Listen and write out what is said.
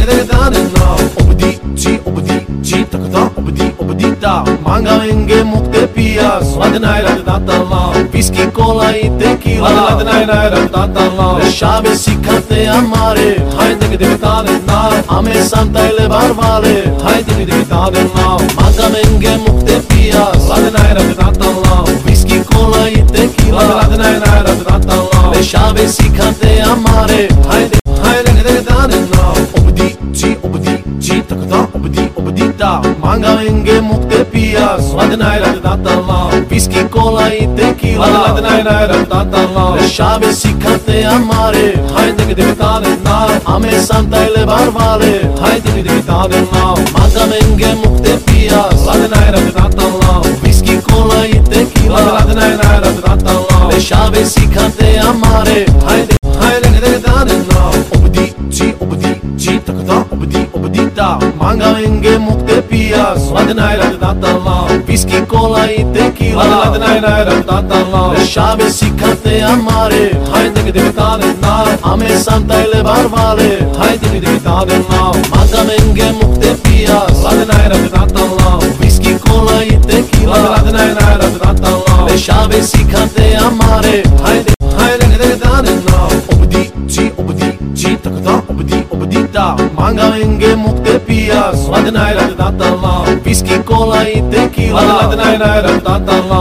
Manga enge mukte pia swad nai rata la whisky cola e tequila swad nai rata la shave sikhate amare hai de tale na ame santale barvale hai de tale na manga enge mukte pia swad nai rata la whisky cola e tequila swad nai rata la shave sikhate amare hai de tale na obdi da manga enge mukte pia swad nai rata la whisky cola e tequila swad nai rata la shave sikhate amare hai de tale na ame santale barvale hai de tale na manga enge mukte pia swad nai rata la whisky cola e tequila swad nai rata la shave sikhate amare hai de tale na obdi da manga enge mukte pia swad nai rata la whisky cola e tequila swad nai rata la shave sikhate amare hai de tale na ame santale barvale hai de tale na manga enge mukte pia swad nai rata la whisky cola e tequila swad nai rata la shave sikhate amare hai de tale na obdi da manga enge mukte pia swad nai rata la whisky cola e tequila swad nai rata la